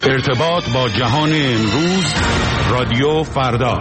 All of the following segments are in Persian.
ارتباط با جهان امروز، رادیو فردا.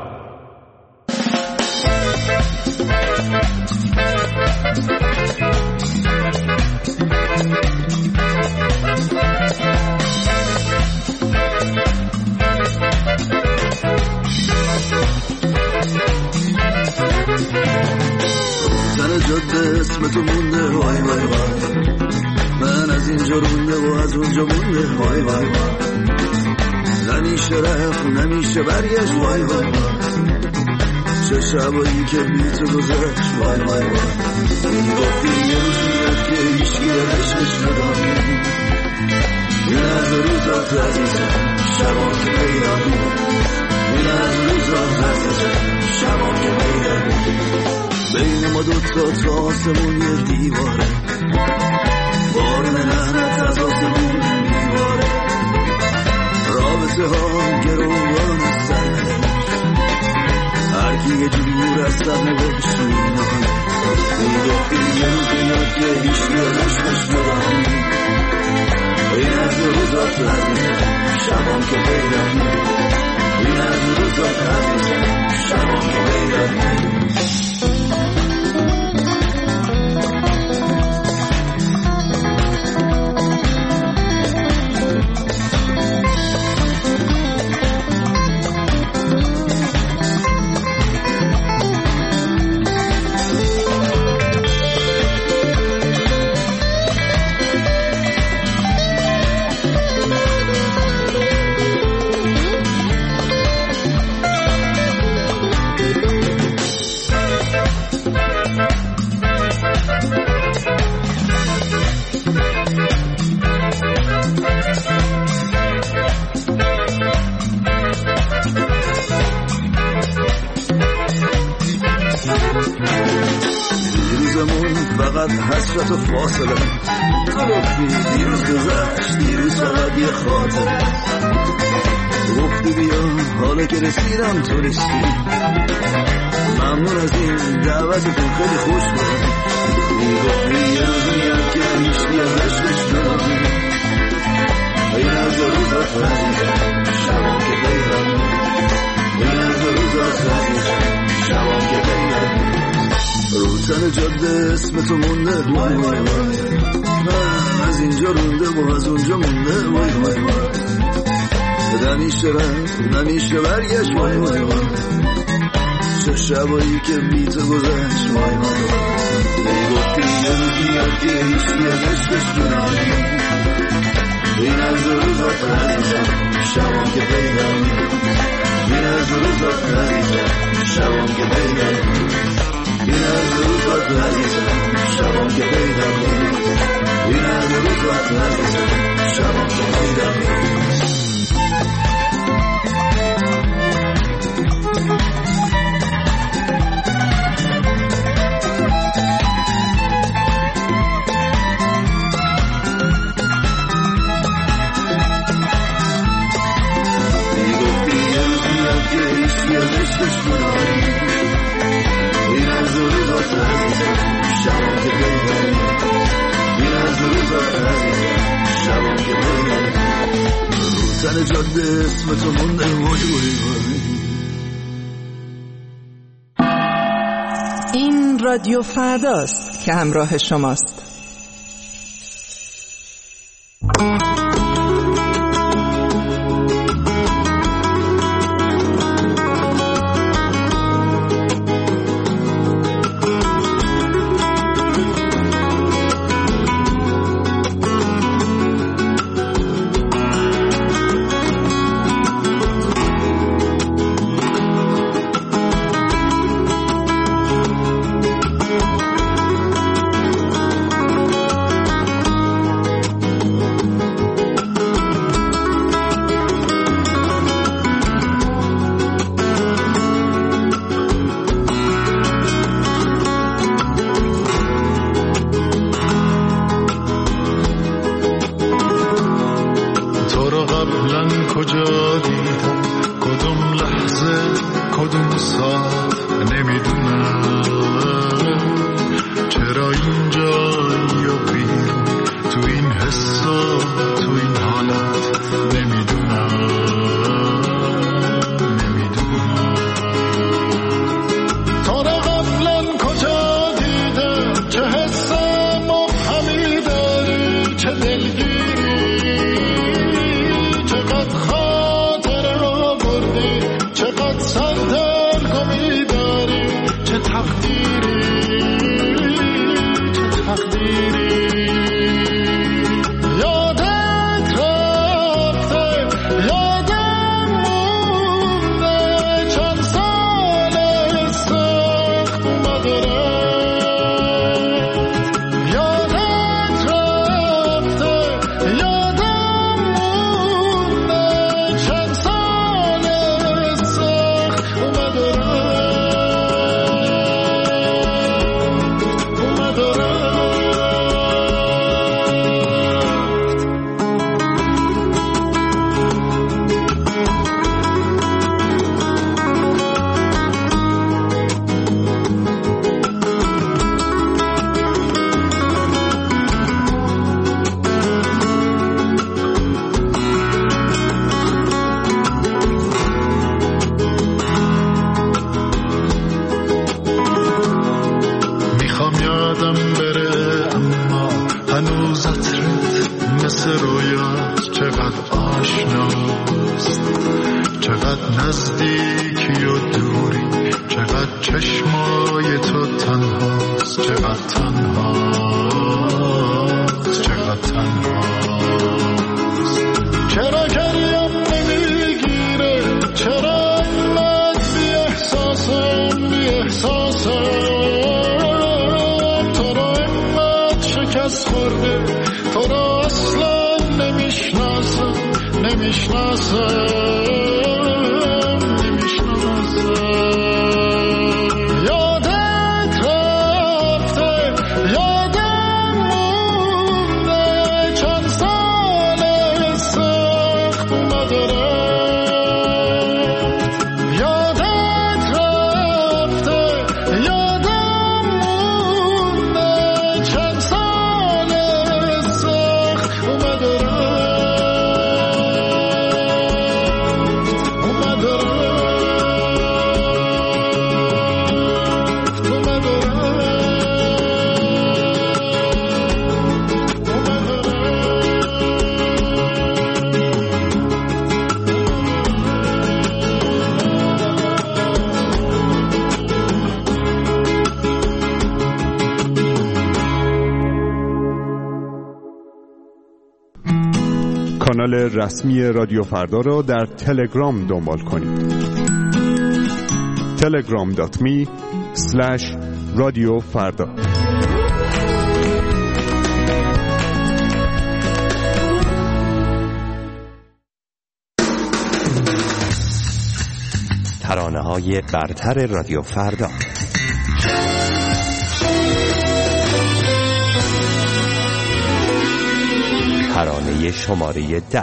زن جاده اسم تو مونده، وای وای وای، من از اینجا رونده و از اونجا مونده، وای وای وای، نمیشه رفت نمیشه برگشت، وای وای وای، چه شبایی که بی تو گذشت، وای وای وای، گفتی یه روز میاد که هیچکی عشقش نداری، این از روزات عزیزم شبا که پیدا بود، این از روزات عزیزم شبا که پیدا بود، بین ما دوتا تا آسمون یه دیواره، بارون لعنت از آسمون میباره، رابطه ها گروان سرنوشت، هرکی یه جور از سرنوشت مینامه، میگفتی یه روز میاد که هیچکی عشقش نداری، این از روزات عزیزم شبان که پیدا بود، این از روزات عزیزم شبان که پیدا بود. فقط حسرت و فاصله، تو گفتی دیروز گذشت، دیروز فقط یه خاطره، گفتی بیا حالا که رسیدم تو نیستی، ممنون از این دعوتتون خیلی خوش بود، میگفتی یه روز میاد که هیچکی از عشقش نداری، این از روزات عزیزم شبان که پیدا بود، این از روزات عزیزم شبان که پیدا بود، رو تن جاده اسم تو مونده، وای وای وای، من از اینجا رونده و از اونجا مونده، وای وای وای، نمیشه رفت نمیشه برگشت، وای وای وای، چه شبایی که بی تو گذشت، وای وای وای، میگفتی یه روز میاد که هیچکی از عشقش نداری، این از روزات عزیزم شبان که پیدا بود، این از روزات عزیزم شبان که پیدا بود، این از روزات عزیزم شبان که پیدا بود، این از روزات عزیزم شبان که پیدا بود. میگفتی یه روز میاد که هیچکی از عشقش نداری، این از روزات عزیزم شبان که پیدا بود، این از روزات عزیزم شبان که پیدا بود، رو تن جاده اسم تو مونده، وای وای وای. این رادیو فرداست که همراه شماست. رویات چقدر آشناست، چقدر نزدیکی و دوری، چقدر چشمای تو تنهاست، چقدر تنهاست، چقدر تنهاست. چرا گریم نمیگیره، چرا اینقدر بی احساسم، بی احساسم، تو را اینقدر شکست خورده، تو را اصلا نمیشناسم، نمیشناسم. کانال رسمی رادیو فردا را در تلگرام دنبال کنید. telegram.me/radiofarda. ترانه‌های برتر رادیو فردا. ترانه شماره 10.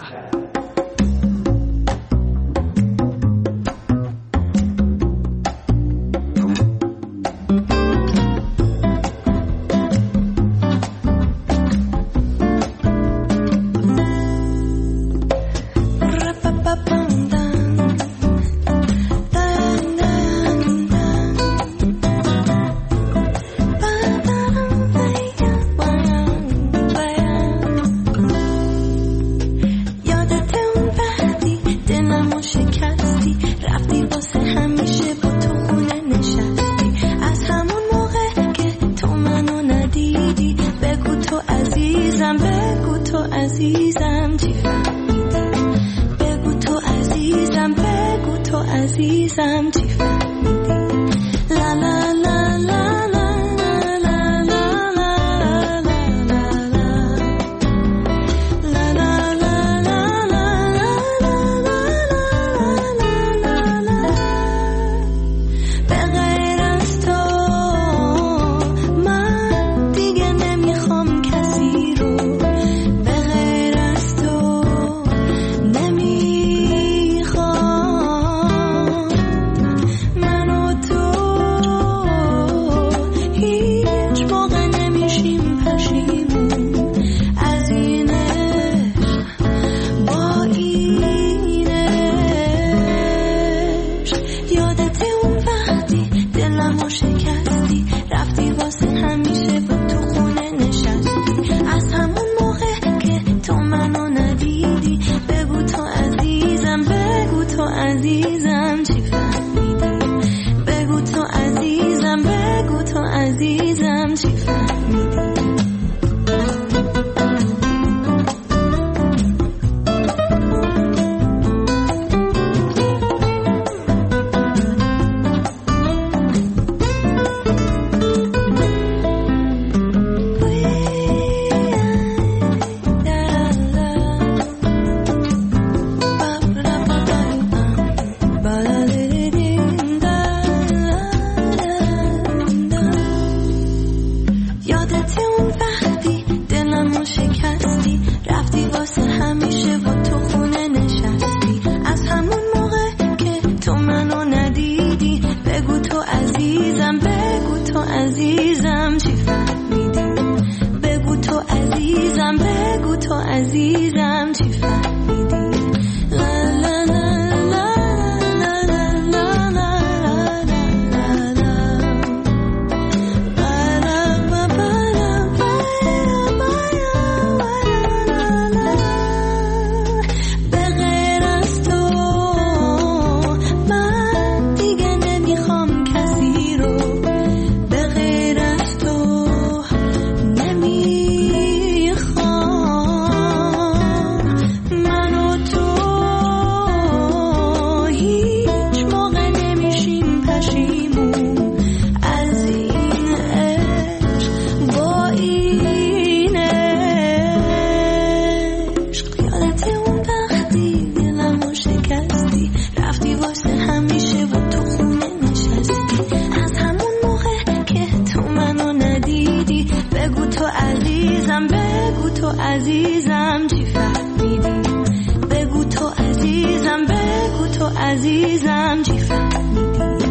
عزیزم چی فهمیدی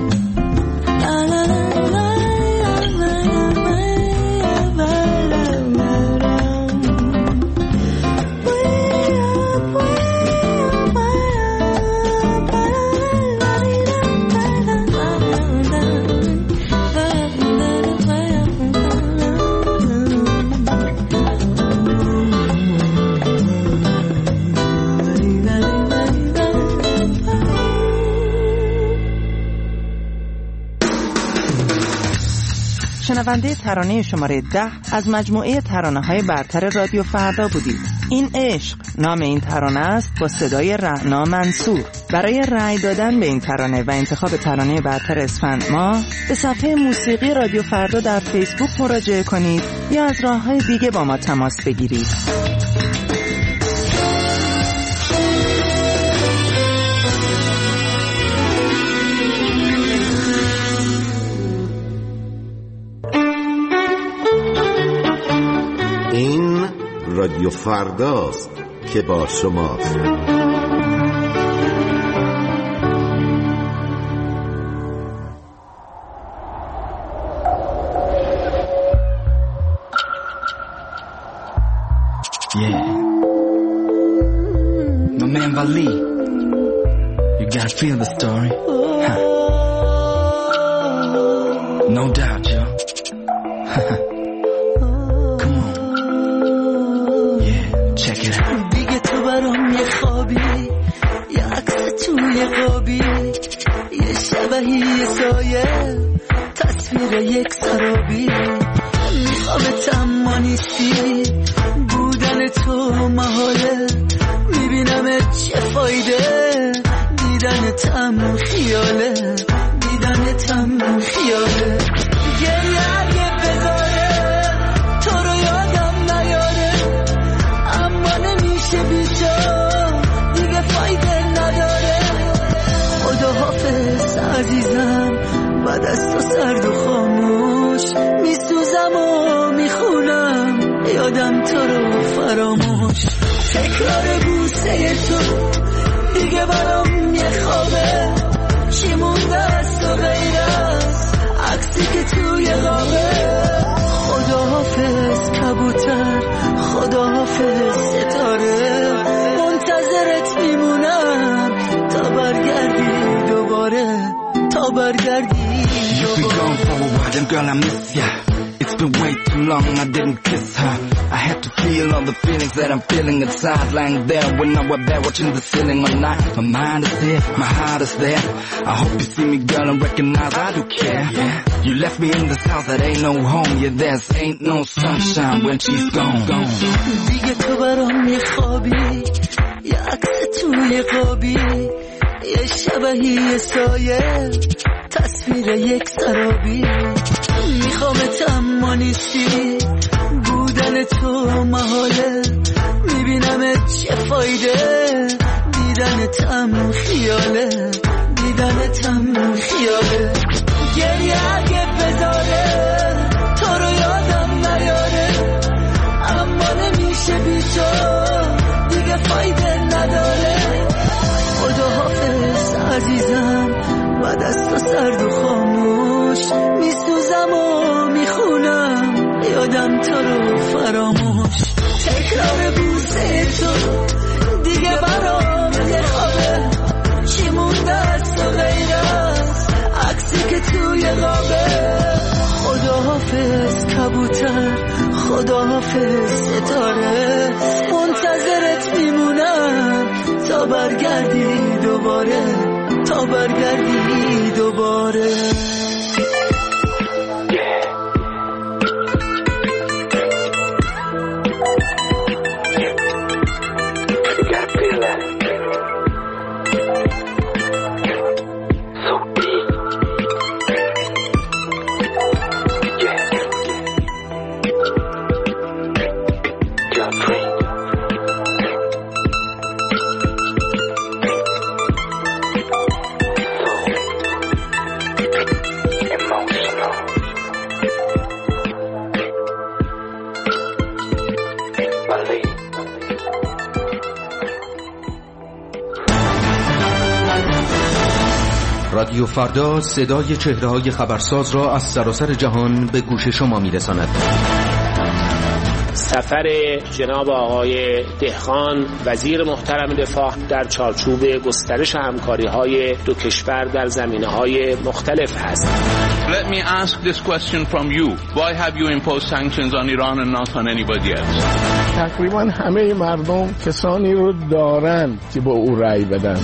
شنونده ترانه شماره 10 از مجموعه ترانه‌های برتر رادیو فردا بودید. این عشق نام این ترانه است با صدای رعنا منصور. برای رأی دادن به این ترانه و انتخاب ترانه برتر اسفند ماه به صفحه موسیقی رادیو فردا در فیسبوک مراجعه کنید یا از راه‌های دیگه با ما تماس بگیرید. این رادیو فرداست که با شماست. Yeah, my man Vali, you gotta feel the story, huh? No doubt, yo. Come on, yeah, check it out. دیگه تو برام یه خوابی، یه عکس توی قابی، یه شبهی یه سایه، تصویر یک سرابی. میخوامت اما نیستی، بودن تو محاله، میبینمت چه فایده، دیدنتم خیاله، دیدنتم خیاله. گریه اگه بذاره تو رو یادم نیاره، اما نمیشه بی تو، دیگه فایده نداره. خداحافظ عزیزم، بعد از تو سرد و خاموش، میسوزم و میخونم یادم تو رو فراموش. تکرار بوسه تو دیگه برام یه خوابه، چی مونده از تو غیر از عکسی که توی قابه. خداحافظ کبوتر، خداحافظ ستاره، منتظرت میمونم تا برگردی دوباره، تا برگردی You've been gone for a while and girl I miss ya. It's been way too long I didn't kiss her. I had to feel all the feelings that I'm feeling inside, lying there when I was there watching the ceiling all night. My mind is there, my heart is there. I hope you see me girl and recognize I do care. Yeah. You left me in this house that ain't no home. Yeah, there's ain't no sunshine when she's gone. دیگه تو برام یه خوابی، یه عکس توی قابی، یه شبهی یه سایه، تصویر یک سرابی. میخوامت اما نیستی، بودن تو محاله، میبینمت چه فایده، دیدنتم خیاله، دیدنتم خیاله. گریه اگه بذاره تو رو یادم نیاره، اما نمیشه بی تو، دیگه فایده نداره. خداحافظ عزیزم، بعد از تو سرد و خاموش، میسوزم و میخونم یادم تو رو فراموش. تکرار بوسه تو دیگه برام یه خوابه، چی مونده از تو غیر از عکسی که توی قابه. خداحافظ کبوتر، خداحافظ ستاره، منتظرت میمونم تا برگردی دوباره، تا برگردی دوباره. رادیو فردا صدای چهره‌های خبرساز را از سراسر جهان به گوش شما می‌رساند. سفر جناب آقای دهقان وزیر محترم دفاع در چارچوب گسترش همکاری‌های دو کشور در زمینه‌های مختلف است. Let me ask this question from you. Why have you imposed sanctions on Iran and not on anybody else? تقریبا همه مردم کسانی رو دارن که با او رأی بدن.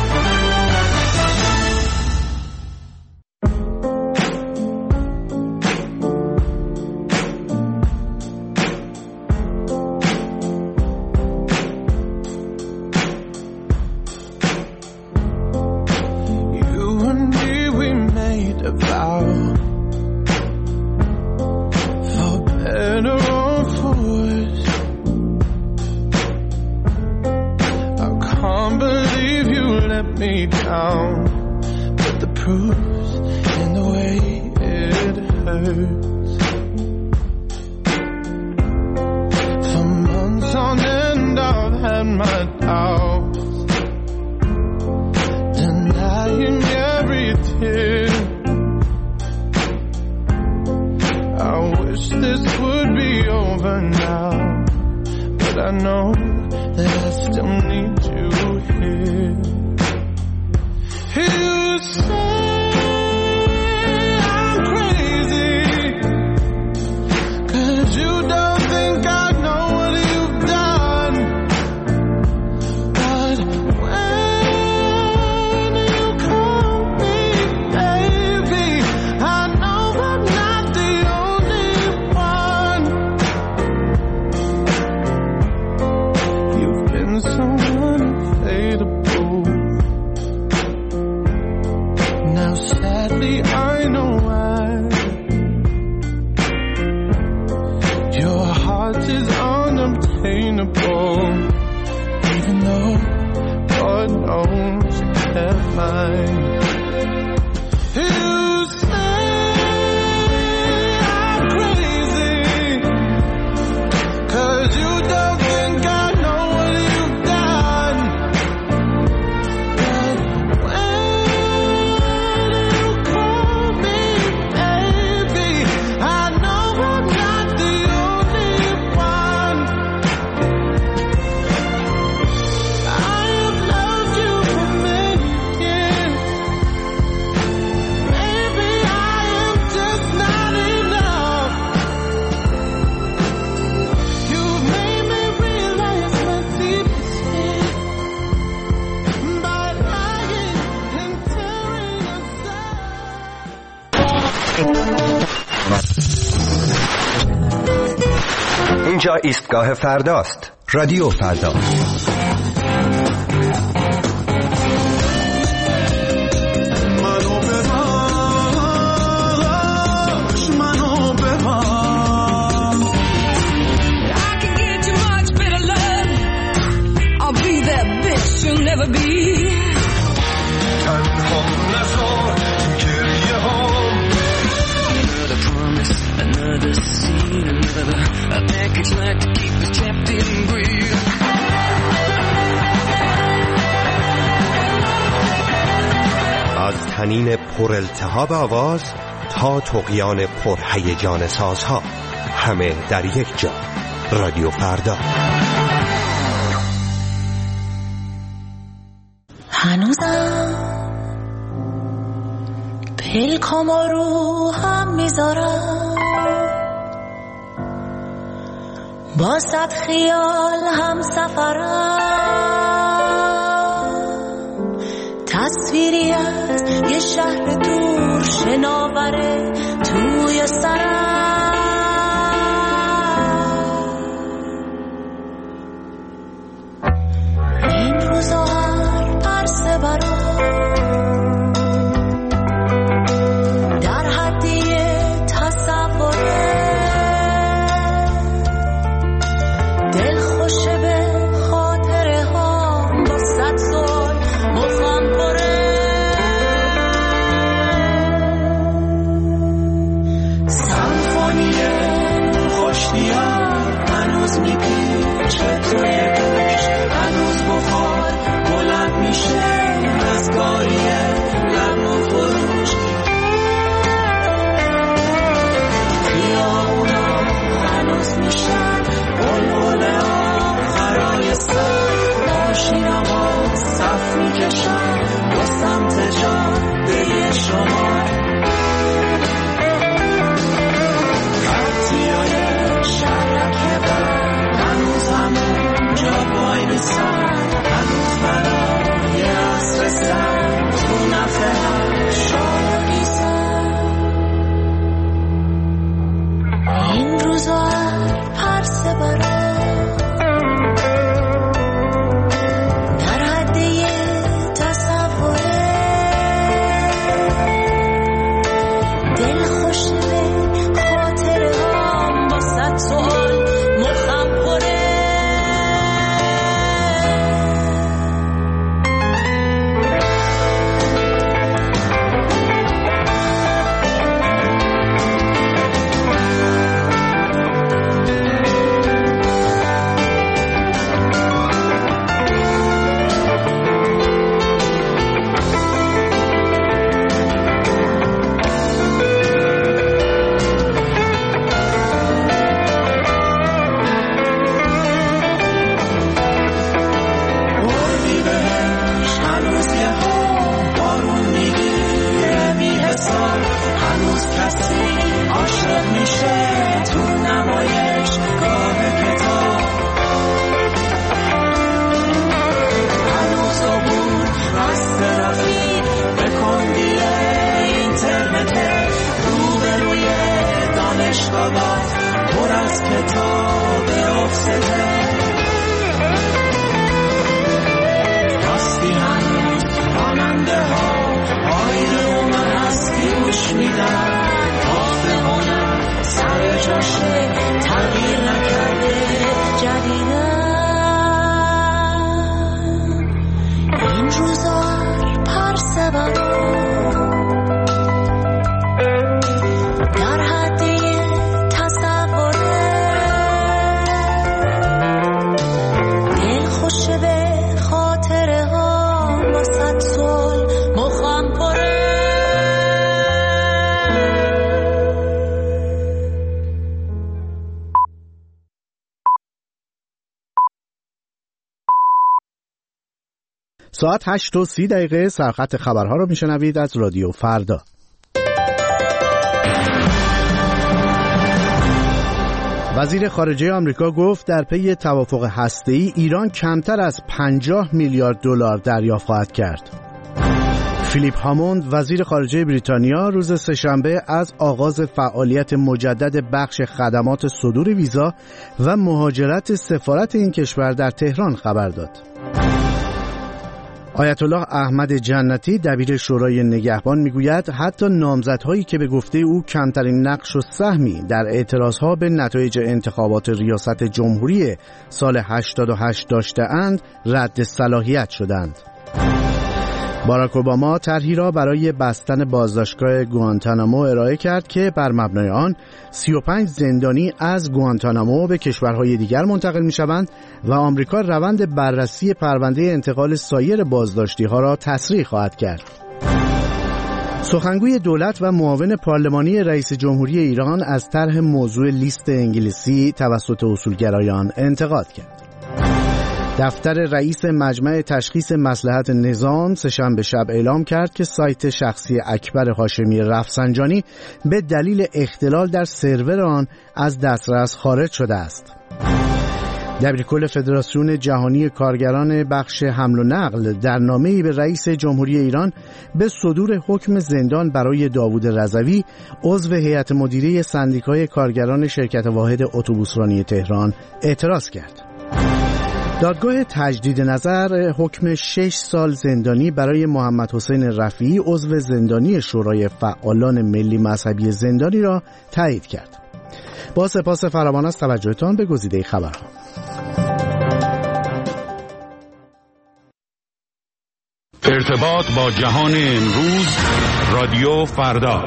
اینجا ایستگاه فرداست. رادیو فردا. از تنین پر التهاب آواز تا طغیان پر هیجان سازها، همه در یک جا. رادیو فردا. هنوزم پلکامو رو هم میذارم، با صد خیال هم سفرم، تصویری از یه شهر دور شناوره توی سرم. این روزا هر عرصه برام در حدی تصوره، دل خوشه به خاطره ها با صد سال مخم پره. ماشینمو صف میکشم با سمت جاده شما خطیای شرکه بر هنوز همون جا بای نیستم هنوز برای عصر سر تو نفهم شاگیزم این روزا پرسه برای ساعت 8:30 سرخط خبرها رو میشنوید از رادیو فردا. وزیر خارجه آمریکا گفت در پی توافق هسته‌ای ایران کمتر از 50 میلیارد دلار دریافت خواهد کرد. فیلیپ هاموند وزیر خارجه بریتانیا روز سه‌شنبه از آغاز فعالیت مجدد بخش خدمات صدور ویزا و مهاجرت سفارت این کشور در تهران خبر داد. آیت الله احمد جنتی دبیر شورای نگهبان میگوید حتی نامزدهایی که به گفته او کمترین نقش و سهمی در اعتراضها به نتایج انتخابات ریاست جمهوری سال 88 داشته‌اند رد صلاحیت شدند. باراک اوباما طرحی را برای بستن بازداشتگاه گوانتانامو ارائه کرد که بر مبنای آن 35 زندانی از گوانتانامو به کشورهای دیگر منتقل می‌شوند و آمریکا روند بررسی پرونده انتقال سایر بازداشتی‌ها را تسریع خواهد کرد. سخنگوی دولت و معاون پارلمانی رئیس جمهوری ایران از طرح موضوع لیست انگلیسی توسط اصولگرایان انتقاد کرد. دفتر رئیس مجمع تشخیص مصلحت نظام سه‌شنبه شب اعلام کرد که سایت شخصی اکبر هاشمی رفسنجانی به دلیل اختلال در سرور آن از دسترس خارج شده است. دبیرکل فدراسیون جهانی کارگران بخش حمل و نقل در نامه‌ای به رئیس جمهوری ایران به صدور حکم زندان برای داوود رضوی عضو هیئت مدیره سندیکای کارگران شرکت واحد اتوبوسرانی تهران اعتراض کرد. دادگاه تجدید نظر حکم 6 سال زندانی برای محمد حسین رفیعی عضو زندانی شورای فعالان ملی مذهبی زندانی را تایید کرد. با سپاس فراوان از توجهتان به گزیده خبرها. ارتباط با جهان امروز رادیو فردا.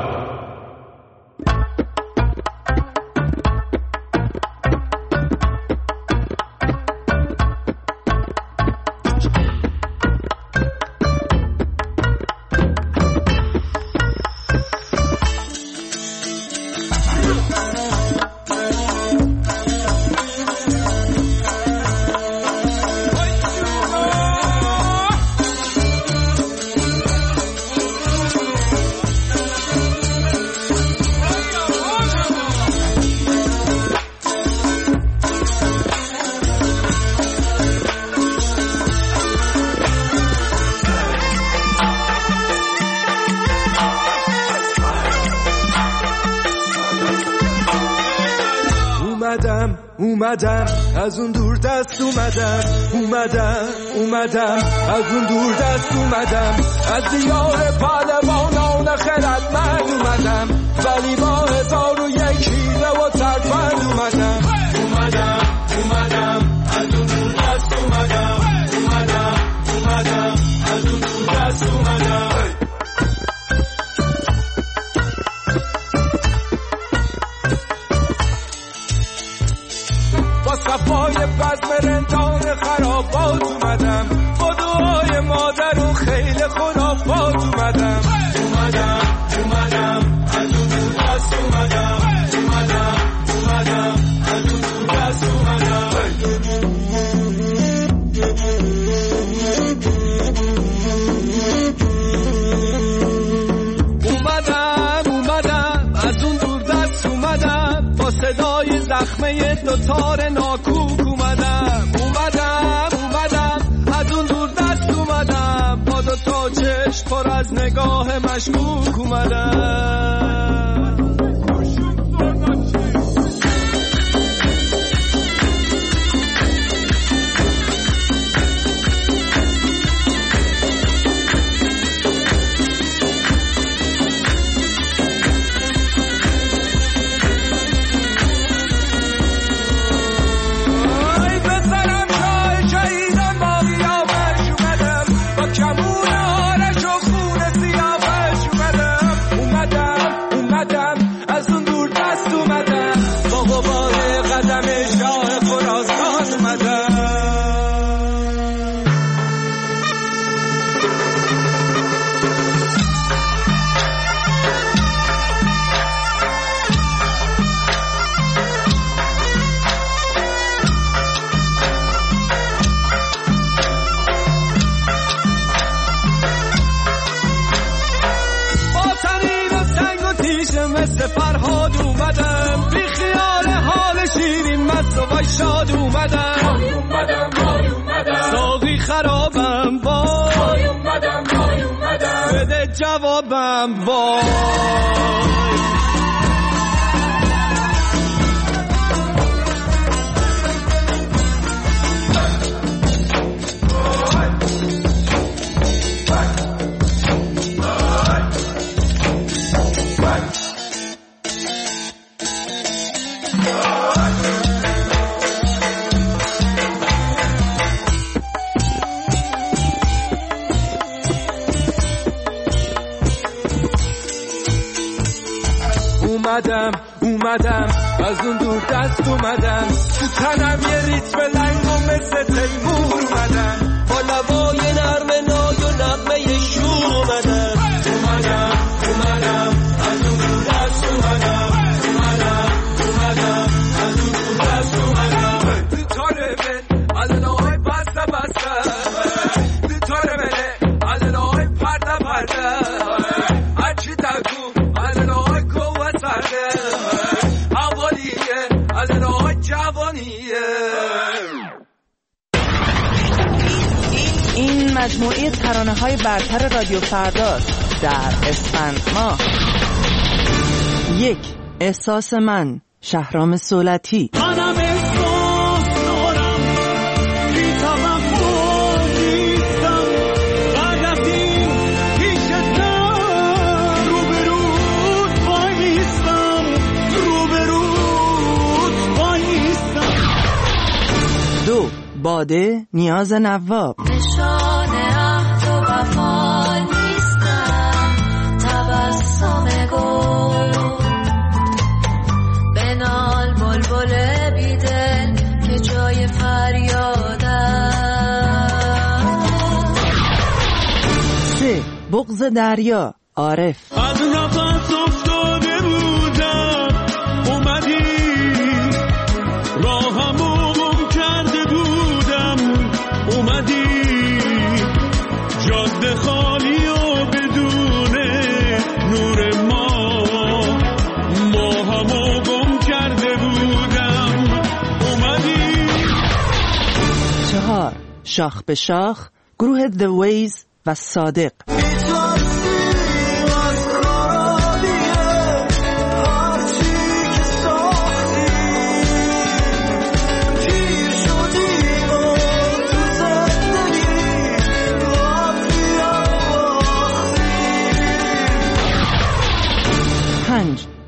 اومدم از اون دور دست اومدم از اون دور دست اومدم از دیار پهلوانان خردمند اومدم ولی با 1001 حیله و ترفند اومدم از اون دور دست اومدم از اون دور دست اومدم با صفای بزم رندان خرابات اومدم با دعای مادر و خیل خرافات اومدم از اون دور دست اومدم از اون دور دست اومدم از اون دور دست اومدم با صدای زخمه دوتار ناکوک اومدم از اون دور دست اومدم با دوتا چشم پر از نگاه مشکوک اومدم فرهاد اومدم بی خیال حال شیرین مست و شاد اومدم ساقی خرابم وای بده جوابم وای اومدم از اون دور دست اومدم تو تنم یه ریتم لنگ و مثل تیمور اومدم با لبای نرم نای و نغمه شور اومدم از اون دور دست اومدم از اون دور دست اومدم تو تاره من علنای بسته تو تاره منه علنای پرده هرچی تگو علنای کوه سرده این مجموعه ترانه‌های برتر رادیو فرداست در اسفند ماه. 1. احساس من، شهرام صولتی. منم احساس دارم بی توقع نیستم بعد از این پیشتم روبروت وایستم 2. باده، نیاز نواب. نشان عهد و وفا نیستم تبسم گل بنال بلبل بیدل که جای فریادم. 3. بغض دریا، عارف. از نفس افتاده بودم اومدی راهمو گم کرده بودم اومدی جاده خالی و بدون نور ما همو گم کرده بودم اومدی. 4. شاخ به شاخ، گروه The Ways و صادق.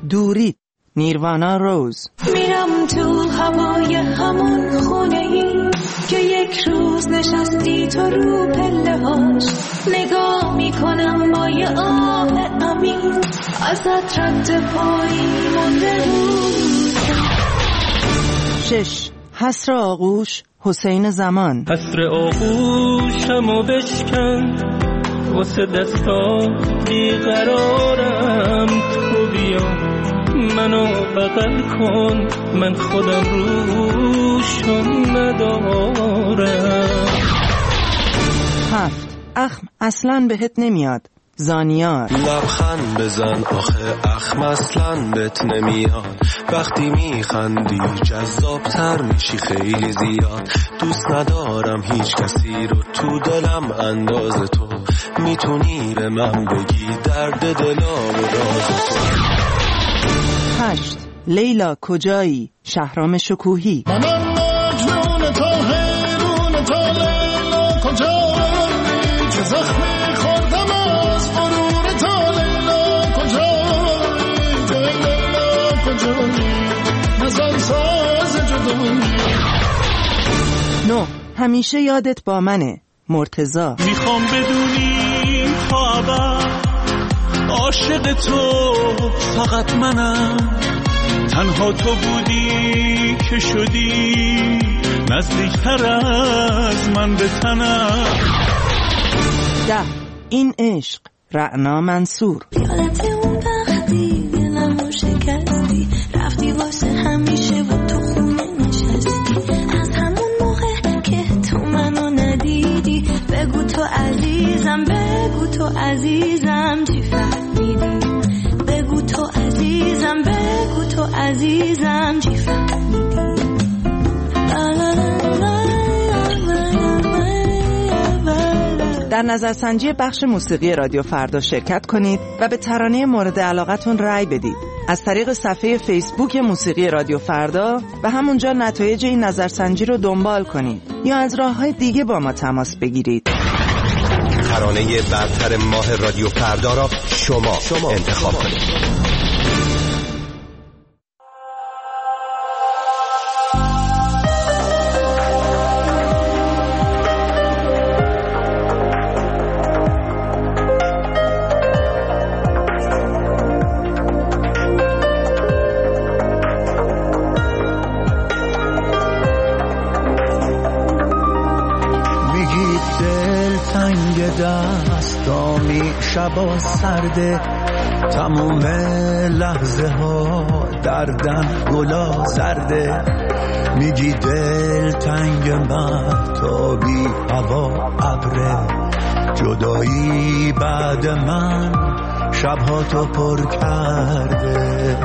دوری نیروانا روز. میرم تو هوای همون خونه ای که یک روز نشستی تو رو پله هاش، نگاه میکنم با یه آه عمیق ازت رد پایی مونده بود. 6. حسر آغوش حسین زمان. حسر آغوشمو بشکن واسه دستا بیقرارم، تو بیا منو بغل کن، من خودم روشم ندارم. 7. اخم اصلاً بهت نمیاد زانیار. لبخند بزن آخه اخم اصلاً بهت نمیاد، وقتی میخندی جذابتر میشی خیلی زیاد، دوست ندارم هیچ کسی رو تو دلم انداز تو، میتونی به من بگی درد دلام و راز تو. 8. لیلا کجایی شهرام شکوهی. منم مجنون تا حیرون تا لیلا کجایی، چه زخمی خوردم از غرور تا لیلا کجایی، تو لیلا کجایی نزن ساز جدایی. 9. همیشه یادت با منه مرتضی. میخوام بدونی تا ابد عاشق تو فقط منم، تنها تو بودی که شدی نزدیکتر از من به تنم. 10. این عشق رعنا منصور. یادت اون وقتی دلمو شکستی، رفتی واسه همیشه و تو خونه نشستی، از همون موقع که تو منو ندیدی، بگو تو عزیزم، بگو تو عزیزم چی فهمیدی، بگو تو عزیزم، بگو تو عزیزم چی فهمیدی. در نظرسنجی بخش موسیقی رادیو فردا شرکت کنید و به ترانه مورد علاقتون رأی بدید از طریق صفحه فیسبوک موسیقی رادیو فردا و همونجا نتایج این نظرسنجی رو دنبال کنید یا از راه‌های دیگه با ما تماس بگیرید. ترانه برتر ماه رادیو فردا را شما انتخاب کنید. دستامی شبا سرده، تموم لحظه ها دردن گلا زرده، میگی دل تنگ مهتابی هوا ابره، جدایی بعد من شبها تو پر کرده.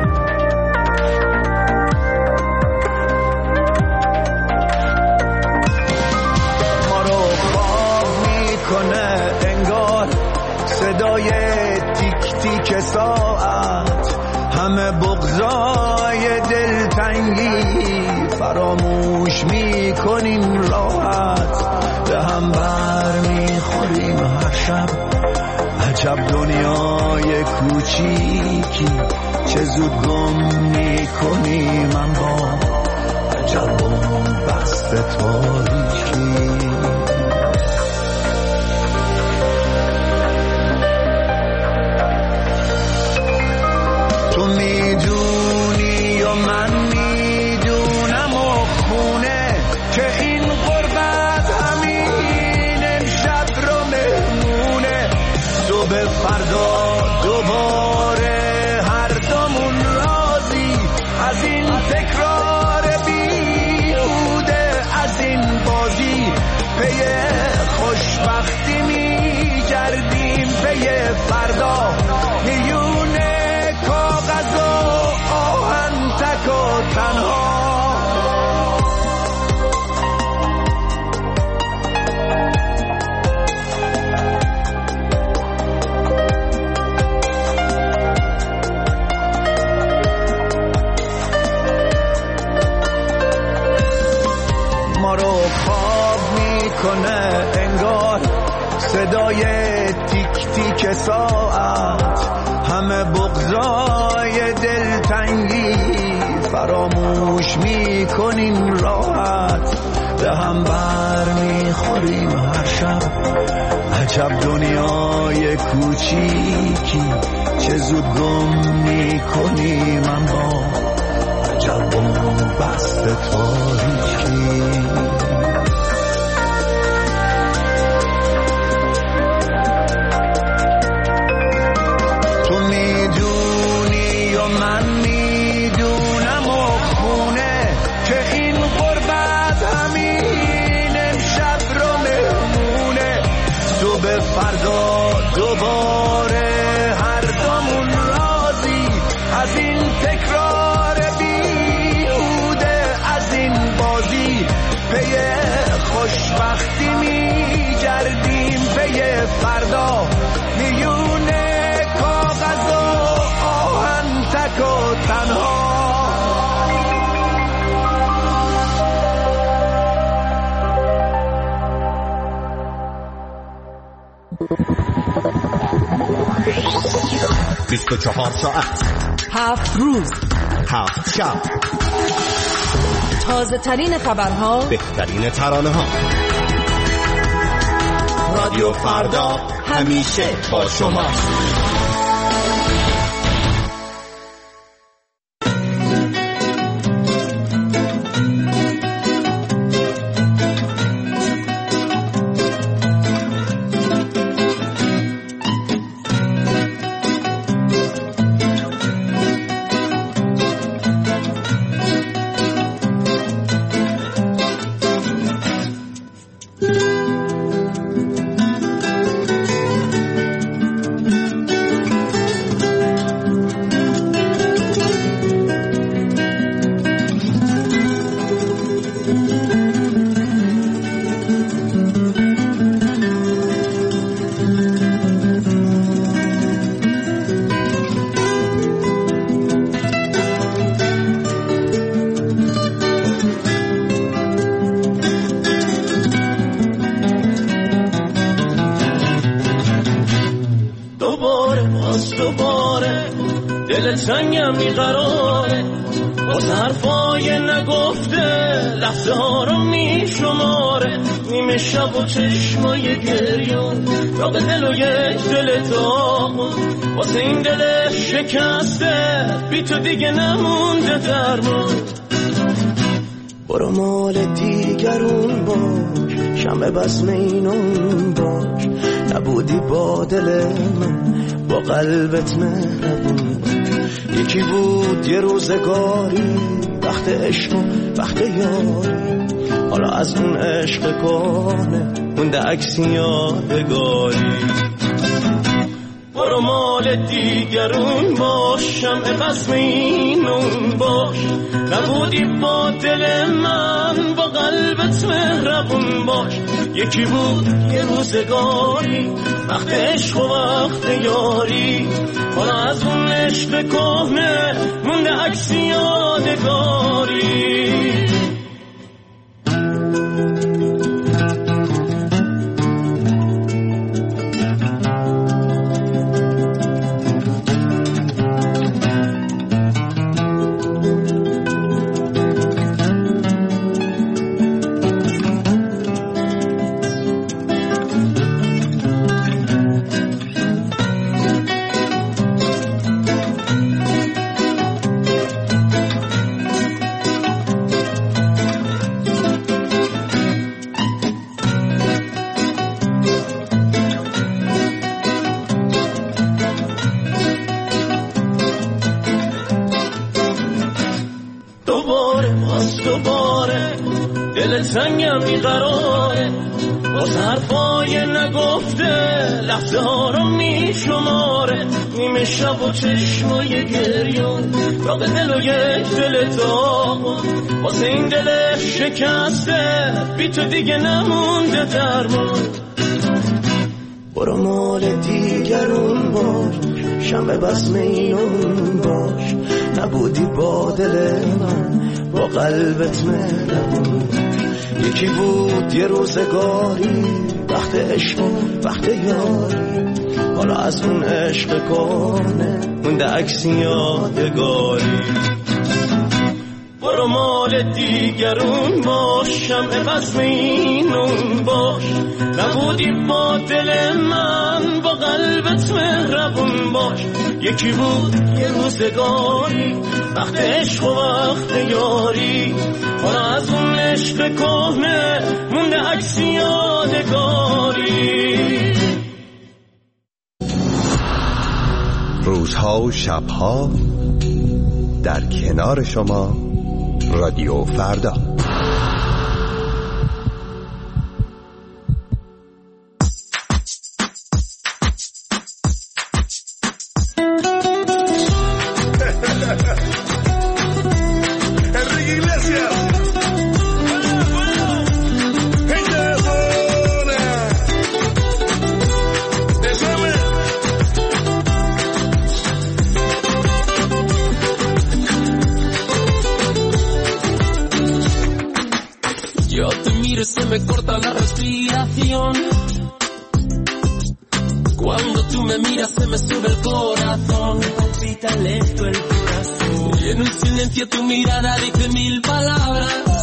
صدای تیک تیک ساعت، همه بغضای دلتنگی فراموش میکنیم راحت، به هم بر میخوریم هر شب، عجب دنیای کوچیکی چه زود گم میکنیم اما عجب اون بست تاریکی. تو میدونی و من میدونم و خونه که این غربت همین امشب رو مهمونه، صبح فردا دوباره هر دومون راضی از این تکرار بیهوده، از این بازی پی خوشبختی میگردیم، پی فردا میونه کاغذ و آهن تک و تنها. ما رو خواب میکنه انگار صدای تیک تیک ساعت، همه بغضای دلتنگی فراموش میکنیم راحت به هم بر میخوریم هر شب عجب دنیای کوچیکی چه زود گم میکنیم اما عجب بست تاریکی تو میدونی و من میدونم و خونه که این غربت همین امشب رو مهمونه تو به فردا دوباره هر دومون راضی از این تکرار بیهوده از این بازی پی خوشبختی میگردیم پی فردا میونه کاغذ و آهن تک و تنها بیست و 24 ساعت 7 روز 7 شب تازه ترین خبرها بهترین ترانه ها رادیو فردا همیشه با شما سنگم بیقراره واسه حرفای نگفته لحظه ها رو میشماره نیمه شب و چشمای گریون را به دل و یک دل تاقون واسه این دل شکسته بی تو دیگه نمونده درمون برو مال دیگرون باش شمع بزم اینون باش نبودی با دل من با قلبت مهربون یکی بود یه روزگاری وقت عشق و وقت یاری حالا از اون عشق کهنه مونده عکس یادگاری برو مال دیگرون باش شمع بزم اینون باش نبودی با دل من با قلبت مهربون باش یکی بود یه روزگاری وقت عشق و وقت یاری حالا از اون عشق کهنه مونده عکس یادگاری سنگم بیقراره واسه حرفای نگفته لحظه ها رو میشماره نیمه شب و چشمای گریون را به دل و یک دل تاقون واسه این دل شکسته بی تو دیگه نمونده درمون برو مال دیگرون باش شمع بزم اینون باش نبودی با دل من با قلبت مهربون یکی بود یه روزگاری وقت عشق وقت یاری، حالا از اون عشق کنه مونده عکس یادگاری. برو مال دیگرون باش، شمع بزم اینون باش، نبودی با دل من با قلبت مهربون باش. یکی بود یه روزگاری، وقت عشق و وقت یاری، حالا از اون عشق کهنه مونده عکس یادگاری. روزها و شبها در کنار شما رادیو فردا. Se me corta la respiración. Cuando tú me miras se me sube el corazón. Me palpita lento el corazón. Y en un silencio tu mirada dice 1000 palabras.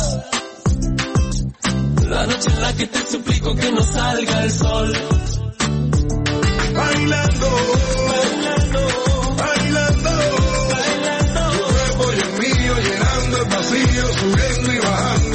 La noche en la que te suplico que no salga el sol. Bailando, bailando, bailando, bailando. Tu cuerpo y el mío llenando el vacío, subiendo y bajando.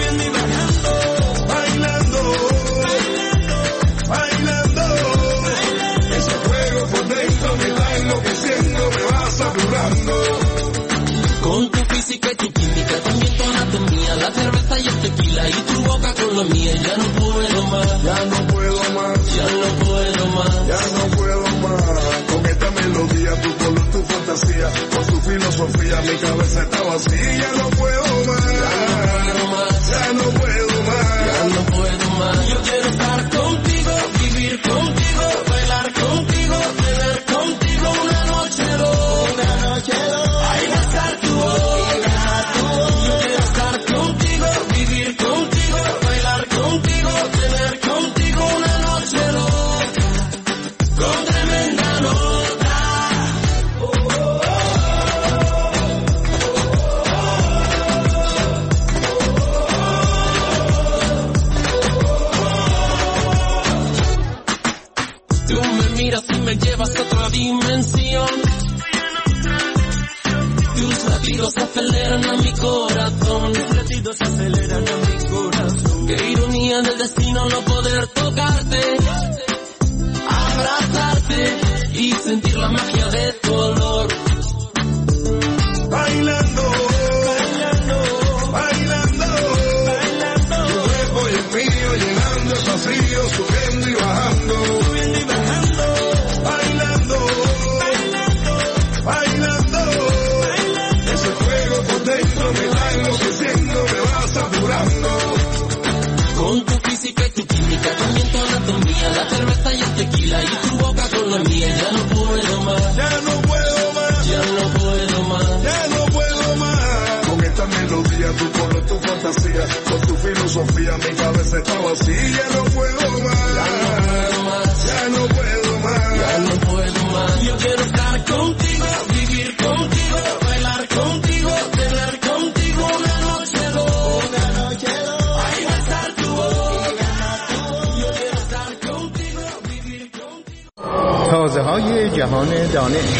Con tu física y tu química, también tu anatomía, la cerveza y el tequila y tu boca con la mía. Ya no puedo más, ya no puedo más, ya no puedo más, ya no puedo más. Con esta melodía, tu color, tu fantasía, con tu filosofía, mi cabeza está vacía. Ya no puedo más, ya no puedo más, ya no puedo más. Yo quiero estar contigo, vivir contigo, bailar contigo, tener contigo una noche loca, una noche loca. Me llevas a otra dimensión. Tus latidos aceleran a mi corazón. Tus latidos aceleran a mi corazón. Qué ironía del destino no poder tocarte, abrazarte y sentir la magia de tu olor. Bailando, bailando, bailando, bailando. Tu cuerpo y el mío llenando el vacío, subiendo y bajando. Con tu física y tu química, también tu anatomía, la cerveza y el tequila y tu boca con la mía. Ya no puedo más, ya no puedo más, ya no puedo más, ya no puedo más. Con esta melodía, tu color, tu fantasía, con tu filosofía, mi cabeza está vacía. Ya no puedo más, ya no puedo más, ya no puedo más. Yo quiero estar contigo, vivir contigo, bailar contigo, tener contigo una noche loca, una noche loca. تازه‌های جهان دانش.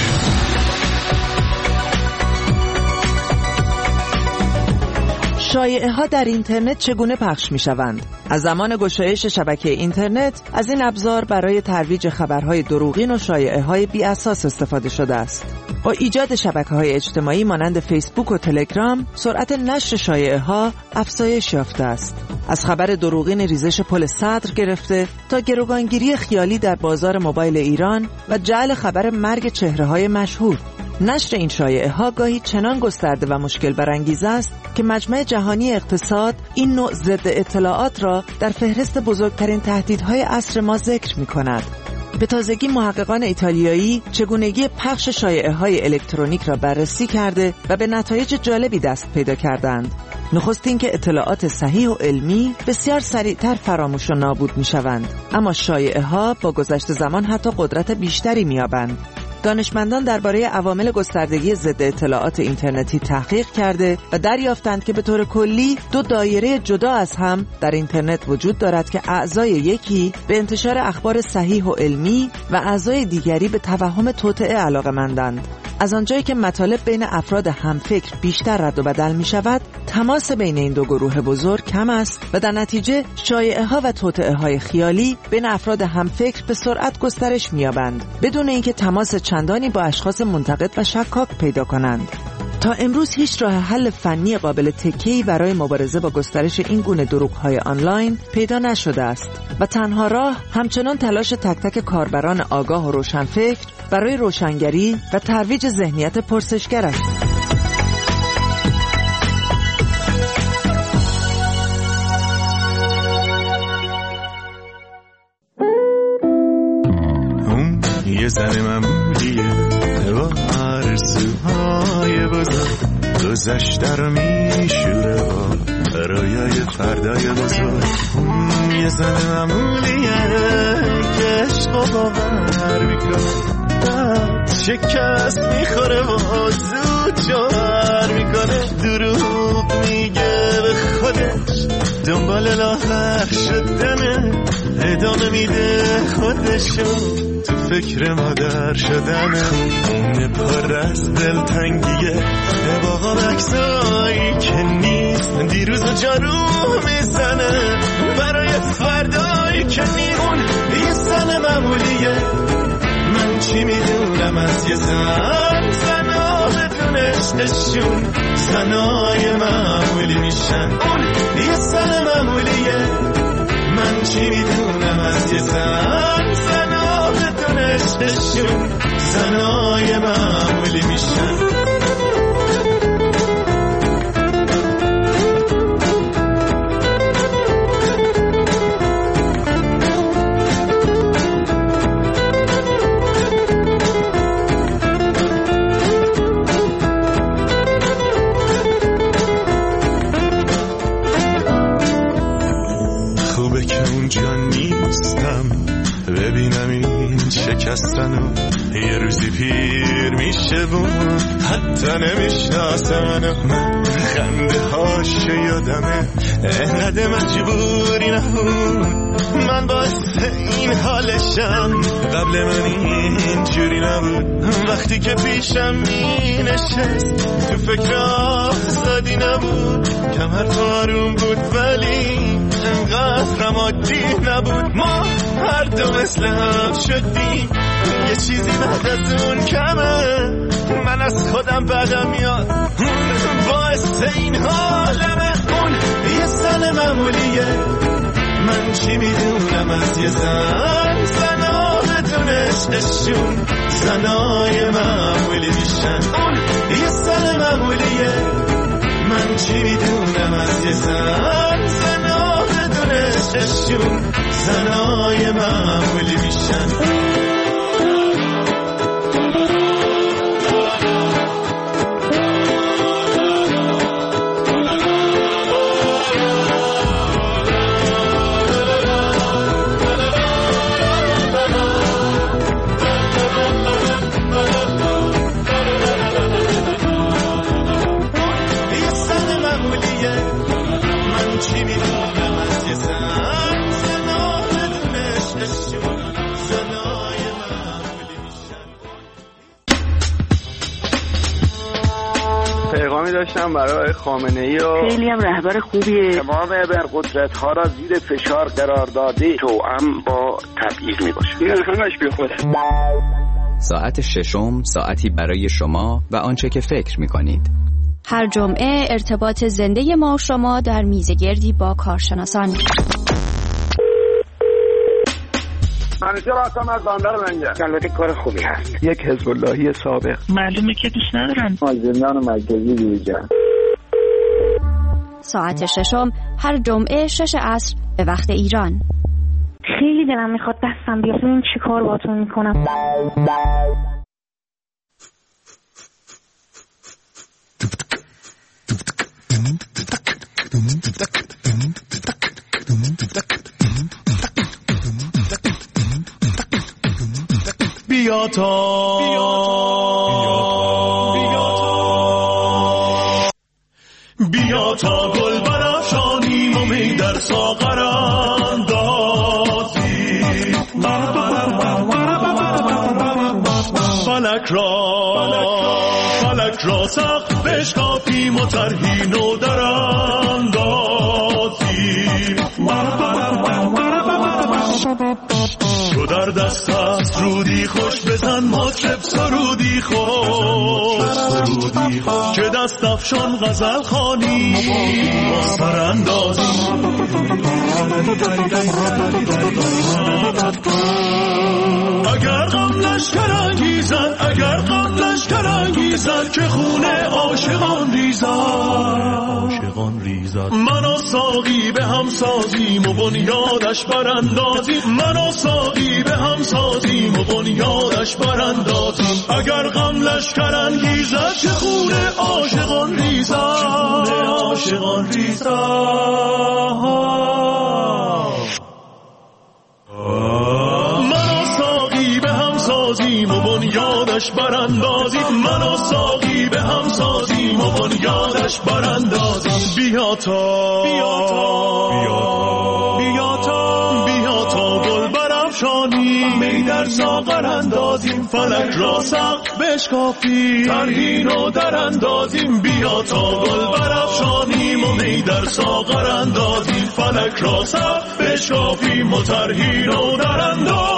شایعه‌ها در اینترنت چگونه پخش می‌شوند؟ از زمان گشایش شبکه اینترنت از این ابزار برای ترویج خبرهای دروغین و شایعه‌های بی‌اساس استفاده شده است. با ایجاد شبکه‌های اجتماعی مانند فیسبوک و تلگرام، سرعت نشر شایعه‌ها افزایش یافته است. از خبر دروغین ریزش پل صدر گرفته تا گروگانگیری خیالی در بازار موبایل ایران و جعل خبر مرگ چهره‌های مشهور. نشر این شایعه‌ها گاهی چنان گسترده و مشکل برانگیز است که مجمع جهانی اقتصاد این نوع ضد اطلاعات را در فهرست بزرگترین تهدیدهای عصر ما ذکر می‌کند. به تازگی محققان ایتالیایی چگونگی پخش شایعه‌های الکترونیک را بررسی کرده و به نتایج جالبی دست پیدا کردند. نخست این که اطلاعات صحیح و علمی بسیار سریعتر فراموش و نابود می‌شوند، اما شایعه‌ها با گذشت زمان حتی قدرت بیشتری می‌یابند. دانشمندان درباره عوامل گستردگی ضد اطلاعات اینترنتی تحقیق کرده و دریافتند که به طور کلی دو دایره جدا از هم در اینترنت وجود دارد که اعضای یکی به انتشار اخبار صحیح و علمی و اعضای دیگری به توهم توطئه علاقه‌مندند. از آنجایی که مطالب بین افراد همفکر بیشتر رد و بدل می شود، تماس بین این دو گروه بزرگ کم است و در نتیجه شایعه‌ها و توطئه‌های خیالی بین افراد همفکر به سرعت گسترش می‌یابند بدون اینکه تماس چندانی با اشخاص منتقد و شکاک پیدا کنند. تا امروز هیچ راه حل فنی قابل تکیه‌ای برای مبارزه با گسترش این گونه دروغ‌های آنلاین پیدا نشده است و تنها راه همچنان تلاش تک تک کاربران آگاه و روشنفکر برای روشنگری و ترویج ذهنیت پرسشگر است. یه زن معمولیه با آرزوهای بزرگ، گذشته رو میشوره با رویای فردای بزرگ. یه زن معمولیه که عشق و باور میکنه، شکست میخوره و زود جوهر میکنه، دروغ میگه به خودش، دنبال لاغر شدنه، ادامه میده خودشو تو فکر مادر شدنه. اونه پر از دلتنگیه باقا بکسایی که نیست، دیروز و جارو میزنه برای فردایی که نیست. اون یه زن معمولیه، من چی میدونم از یه زن، زنها بدون عشقشون زنای معمولی میشن. اون یه زن معمولیه، من چی میدونم از یه زن، زنها بدون عشقشون زنای معمولی میشن. ببینم این شکستنو یه روزی پیر میشه و حتی نمیشناسه منو. من خنده هاشو یادمه انقدر مجبوری نبود، من باعث این حالشم، قبل من اینجوری نبود. وقتی که پیشم می نشست تو فکر آزادی نبود، کمر تو آروم بود ولی انقدر رمادی نبود. ما هر دو مثل هم شدیم، یه چیزی بعد از اون کمه، من از خودم بدم میاد، باعث این حالمه. اون یه زن معمولیه، من چی میدونم از یه زن، زنها بدون عشقشون زنای معمولی میشن. اون یه زن معمولیه، من چی میدونم از یه زن، زنها بدون عشقشون زنای معمولی میشن. پیغامی داشتم برای خامنه‌ای و خیلی هم رهبر خوبیه، تمام ابرقدرت‌ها را زیر فشار قرار داده، توأم با تبعیض میباشه. این همش بی خوده. ساعت ششم، ساعتی برای شما و آنچه که فکر میکنید. هر جمعه ارتباط زنده ما و شما در میزگردی با کارشناسان. منیجر هستم از بندر منجر. البته کار خوبی هست. یک حزب اللهی سابق. معلومه که دوست ندارن. از زندان مرکزی بیرون. ساعت ششم هر جمعه 6 عصر به وقت ایران. خیلی دلم میخواد دستم اتفاقم بیفته این چی کار باتون میکنم. بیا تا گل برافشانیم و می در ساغر اندازیم، فلک را سقف بشکافیم و طرحی نو در اندازیم. تو در دست است رودی خوش بزن مطرب سرودی خوش، که دست افشان غزل خوانی با سر اندازی. اگر غم لشکر انگیزد که خون عاشقان ریزد، من و ساقی به هم سازیم و بنیادش براندازیم، من و ساقی به هم سازیم و بنیادش براندازیم. اگر غم لشکر انگیزد که خون عاشقان ریزد، و بنیادش براندازیم، من و ساقی به هم سازیم و بنیادش براندازیم. بیا تا گل برافشانیم، می در ساغر اندازیم، فلک را سقف بشکافیم، طرحی نو در اندازیم. بیا تا گل برافشانیم و می در ساغر اندازیم، فلک را سقف بشکافیم و طرحی نو در اندازیم.